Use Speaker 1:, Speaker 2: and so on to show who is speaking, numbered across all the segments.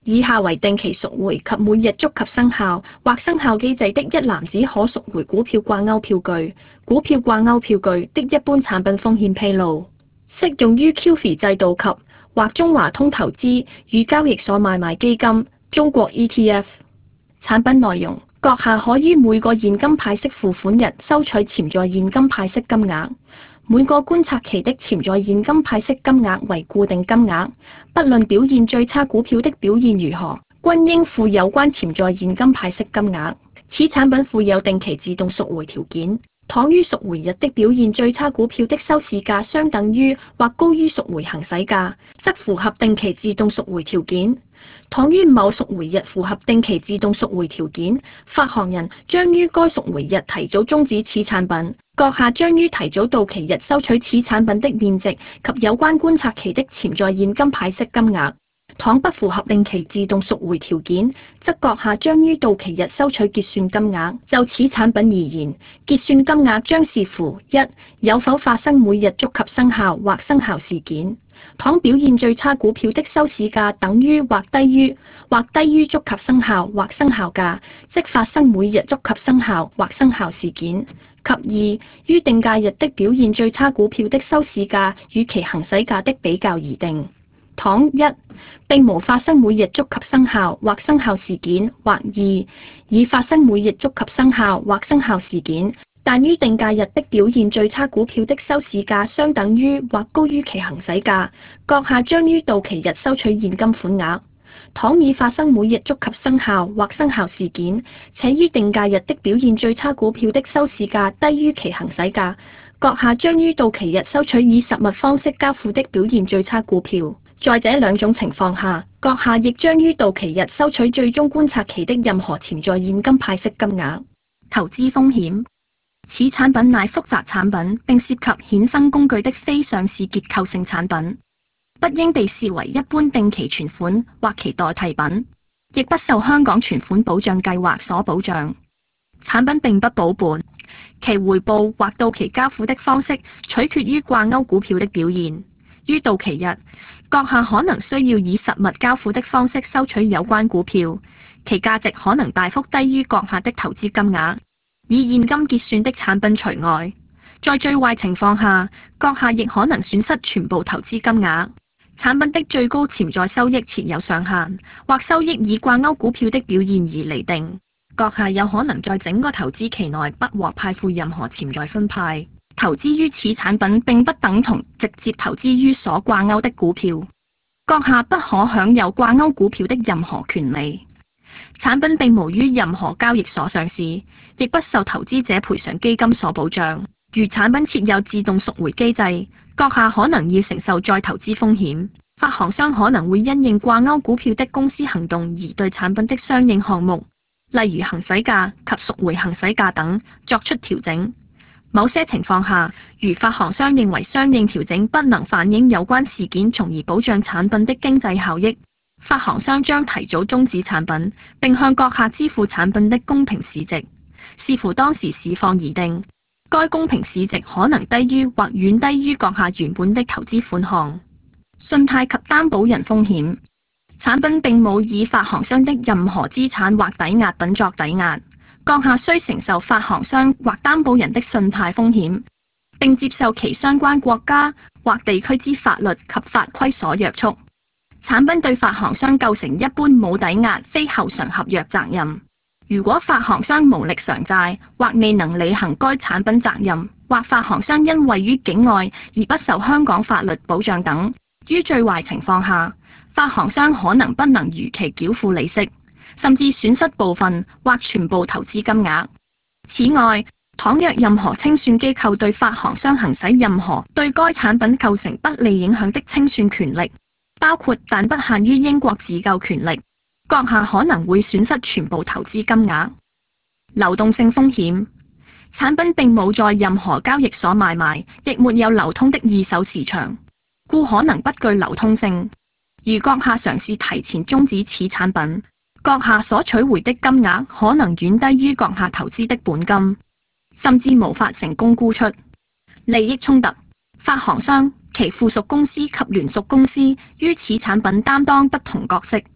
Speaker 1: 以下為定期贖回及每日觸及生效或生效機制的一籃子可贖回股票掛鈎票據。股票掛鈎票據的一般產品風險披露，適用於 QF 制度及或中華通投資與交易所買賣基金、中國 ETF。產品內容，閣下可於每個現金派息付款日收取潛在現金派息金額。每個觀察期的潛在現金派息金額為固定金額，不論表現最差股票的表現如何，均應付有關潛在現金派息金額。此產品附有定期自動贖回條件，倘於贖回日的表現最差股票的收市價相等於或高於贖回行使價，則符合定期自動贖回條件。倘於某贖回日符合定期自動贖回條件，發行人將於該贖回日提早終止此產品。閣下將於提早到期日收取此產品的面值及有關觀察期的潛在現金派息金額。倘不符合定期自動贖回條件，則閣下將於到期日收取結算金額。就此產品而言，結算金額將視乎一有否發生每日觸及生效或生效事件。倘表現最差股票的收市價等於或低於觸及生效或生效價，即發生每日觸及生效或生效事件。及二於定價日的表現最差股票的收市價與其行使價的比較而定。倘一並無發生每日觸及生效或生效事件，或二已發生每日觸及生效或生效事件，但於定價日的表現最差股票的收市價相等於或高於其行使價，閣下將於到期日收取現金款額。倘已發生每日觸及生效或生效事件，且於定價日的表現最差股票的收市價低於其行使價，閣下將於到期日收取以實物方式交付的表現最差股票。在這兩種情況下，閣下亦將於到期日收取最終觀察期的任何潛在現金派息金額。投資風險，此產品乃複雜產品，並涉及衍生工具的非上市結構性產品，不應被視為一般定期存款或其代替品，亦不受香港存款保障計劃所保障。產品並不保本，其回報或到期交付的方式取決於掛鈎股票的表現。於到期日，閣下可能需要以實物交付的方式收取有關股票，其價值可能大幅低於閣下的投資金額。以現金結算的產品除外，在最壞情況下，閣下亦可能損失全部投資金額。產品的最高潛在收益設有上限，或收益以掛鈎股票的表現而釐定。閣下有可能在整個投資期內不獲派付任何潛在分派。投資於此產品並不等同直接投資於所掛鈎的股票，閣下不可享有掛鈎股票的任何權利。產品並無於任何交易所上市，亦不受投資者賠償基金所保障。如產品設有自動贖回機制，閣下可能要承受再投資風險。發行商可能會因應掛鈎股票的公司行動而對產品的相應項目，例如行使價及贖回行使價等作出調整。某些情況下，如發行商認為相應調整不能反映有關事件，從而保障產品的經濟效益，發行商將提早終止產品，並向閣下支付產品的公平市值，視乎當時市況而定。該公平市值可能低於或遠低於閣下原本的投資款項。信貸及擔保人風險，產品並冇以發行商的任何資產或抵押品作抵押。閣下需承受發行商或擔保人的信貸風險，並接受其相關國家或地區之法律及法規所約束。產品對發行商構成一般冇抵押非後償合約責任。如果發行商無力償債或未能履行該產品責任，或發行商因位於境外而不受香港法律保障等，於最壞情況下，發行商可能不能如期繳付利息，甚至損失部分或全部投資金額。此外，倘若任何清算機構對發行商行使任何對該產品構成不利影響的清算權力，包括但不限於英國自救權力，閣下可能會損失全部投資金額。流動性風險，產品並冇在任何交易所買賣，亦沒有流通的二手市場，故可能不具流通性。如閣下嘗試提前終止此產品，閣下所取回的金額可能遠低於閣下投資的本金，甚至無法成功沽出。利益衝突，發行商、其附屬公司及聯屬公司於此產品擔當不同角色，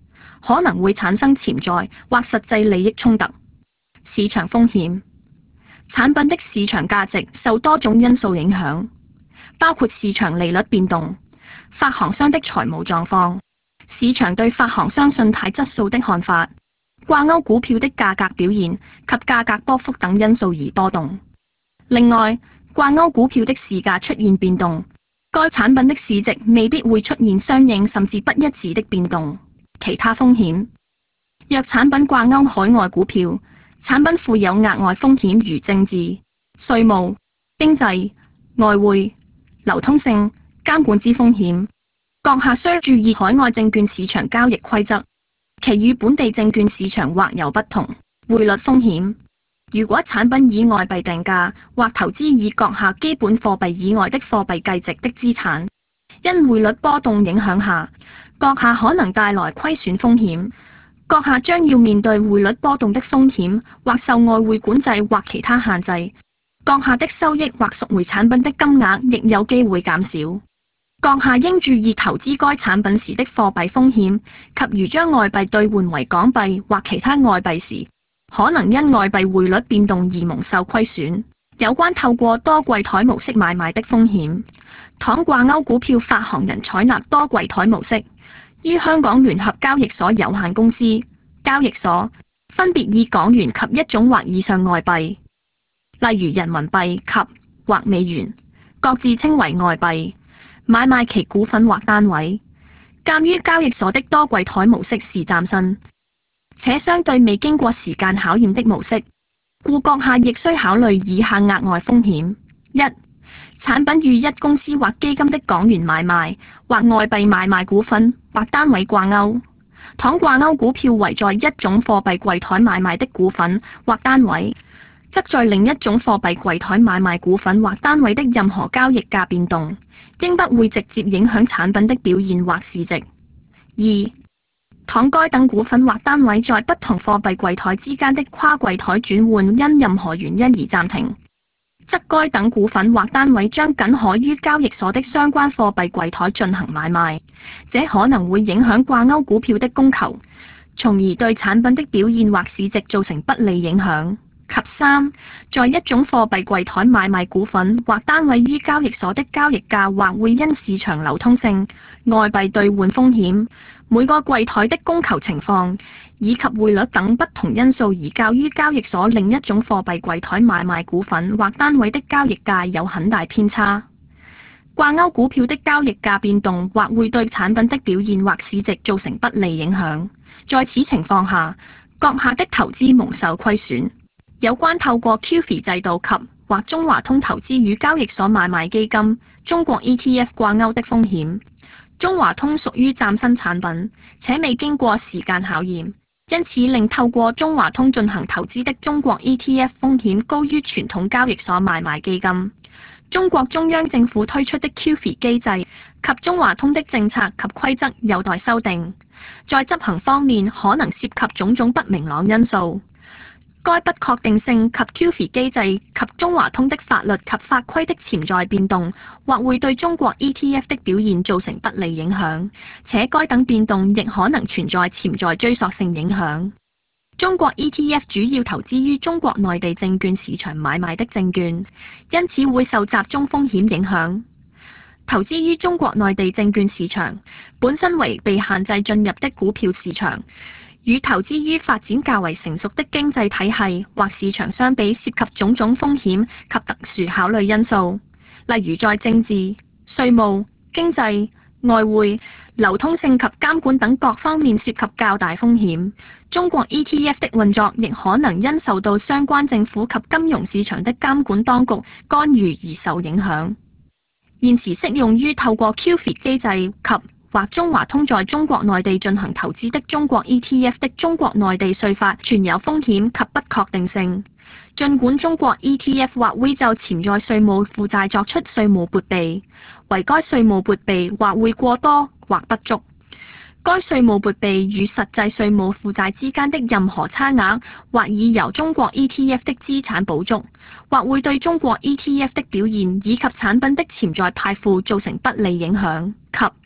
Speaker 1: 可能會產生潛在或實際利益衝突。市場風險，產品的市場價值受多種因素影響，包括市場利率變動、發行商的財務狀況、市場對發行商信貸質素的看法、掛鈎股票的價格表現及價格波幅等因素而波動。另外，掛鈎股票的市價出現變動，該產品的市值未必會出現相應甚至不一致的變動。其他風險，若產品掛鈎海外股票，產品附有額外風險如政治、稅務、經濟、外匯、流通性、監管之風險。閣下需注意海外證券市場交易規則，其與本地證券市場或有不同。匯率風險，如果產品以外幣定價或投資以閣下基本貨幣以外的貨幣計值的資產，因匯率波動影響下，閣下可能帶來虧損風險。閣下將要面對匯率波動的風險，或受外匯管制或其他限制。閣下的收益或贖回產品的金額亦有機會減少。閣下應注意投資該產品時的貨幣風險，及如將外幣兌換為港幣或其他外幣時，可能因外幣匯率變動而蒙受虧損。有關透過多櫃台模式買賣的風險，倘掛鈎股票發行人採納多櫃台模式，於香港聯合交易所有限公司交易所分別以港元及一種或以上外幣，例如人民幣及或美元，各自稱為外幣，買賣其股份或單位。鑑於交易所的多櫃台模式是嶄新且相對未經過時間考驗的模式，故閣下亦需考慮以下額外風險：一、產品與一公司或基金的港元買賣或外幣買賣股份或單位掛鈎，倘掛鈎股票為在一種貨幣櫃台買賣的股份或單位，則在另一種貨幣櫃台買賣股份或單位的任何交易價變動，應不會直接影響產品的表現或市值。二、倘該等股份或單位在不同貨幣櫃台之間的跨櫃台轉換因任何原因而暫停，則該等股份或單位將僅可於交易所的相關貨幣櫃台進行買賣，這可能會影響掛鈎股票的供求，從而對產品的表現或市值造成不利影響。及三，在一種貨幣櫃台買賣股份或單位於交易所的交易價或會因市場流通性、外幣兌換風險、每個櫃台的供求情況以及匯率等不同因素而較於交易所另一種貨幣櫃台買賣股份或單位的交易價有很大偏差。掛鈎股票的交易價變動或會對產品的表現或市值造成不利影響，在此情況下，閣下的投資蒙受虧損。有關透過 QFII 制度及或中華通投資與交易所買賣基金、中國 ETF 掛鈎的風險。中華通屬於嶄新產品，且未經過時間考驗，因此令透過中華通進行投資的中國 ETF 風險高於傳統交易所買賣基金。中國中央政府推出的 QFII 機制及中華通的政策及規則有待修訂，在執行方面可能涉及種種不明朗因素。該不確定性及 QFII 機制及中華通的法律及法規的潛在變動，或會對中國 ETF 的表現造成不利影響，且該等變動亦可能存在潛在追溯性影響。中國 ETF 主要投資於中國內地證券市場買賣的證券，因此會受集中風險影響。投資於中國內地證券市場本身為被限制進入的股票市場，與投資於發展較為成熟的經濟體系或市場相比，涉及種種風險及特殊考慮因素，例如在政治、稅務、經濟、外匯、流通性及監管等各方面涉及較大風險。中國 ETF 的運作亦可能因受到相關政府及金融市場的監管當局干預而受影響。現時適用於透過 QFII 機制及或中華通在中國內地進行投資的中國 ETF 的中國內地稅法存有風險及不確定性。儘管中國 ETF 或會就潛在稅務負債作出稅務撥備，為該稅務撥備或會過多或不足。該稅務撥備與實際稅務負債之間的任何差額，或已由中國 ETF 的資產補足，或會對中國 ETF 的表現以及產品的潛在派付造成不利影響。及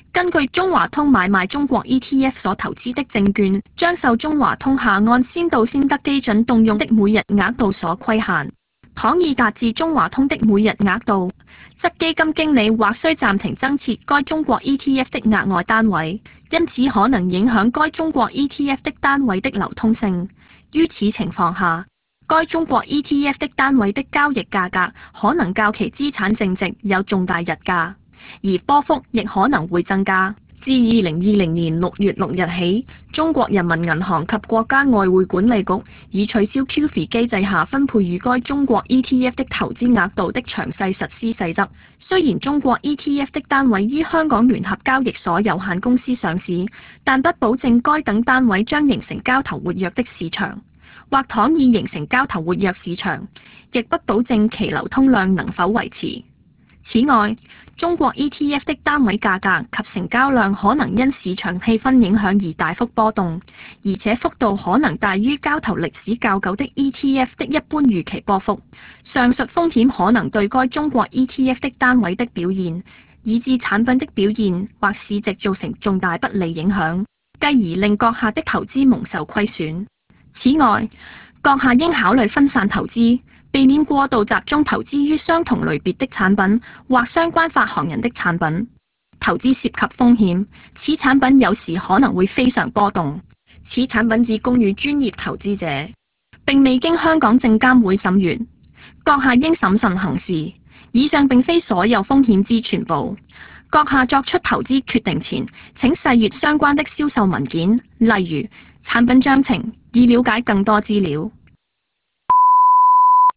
Speaker 1: 根據中華通買賣中國 ETF 所投資的證券，將受中華通下按先到先得基準動用的每日額度所規限。倘已達至中華通的每日額度，則基金經理或須暫停增設該中國 ETF 的額外單位，因此可能影響該中國 ETF 的單位的流通性。於此情況下，該中國 ETF 的單位的交易價格可能較其資產淨值有重大溢價，而波幅亦可能會增加。自2020年6月6日起，中國人民銀行及國家外匯管理局已取消 QF 機制下分配予該中國 ETF 的投資額度的詳細實施細則。雖然中國 ETF 的單位於香港聯合交易所有限公司上市，但不保證該等單位將形成交投活躍的市場，或倘已形成交投活躍市場，亦不保證其流通量能否維持。此外，中國 ETF 的單位價格及成交量可能因市場氣氛影響而大幅波動，而且幅度可能大於交投歷史較久的 ETF 的一般預期波幅。上述風險可能對該中國 ETF 的單位的表現，以至產品的表現或市值造成重大不利影響，繼而令閣下的投資蒙受虧損。此外，閣下應考慮分散投資，避免過度集中投資於相同類別的產品或相關發行人的產品。投資涉及風險，此產品有時可能會非常波動。此產品只供予專業投資者，並未經香港證監會審閱。閣下應審慎行事。以上並非所有風險之全部。閣下作出投資決定前，請細閱相關的銷售文件，例如產品章程，以了解更多資料。